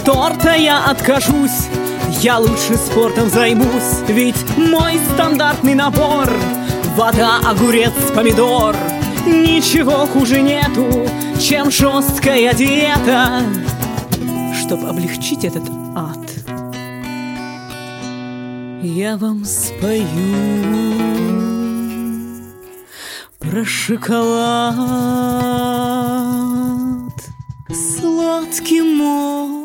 торта я откажусь, я лучше спортом займусь. Ведь мой стандартный набор: вода, огурец, помидор. Ничего хуже нету, чем жесткая диета. Чтоб облегчить этот ад, я вам спою про шоколад, сладкий мой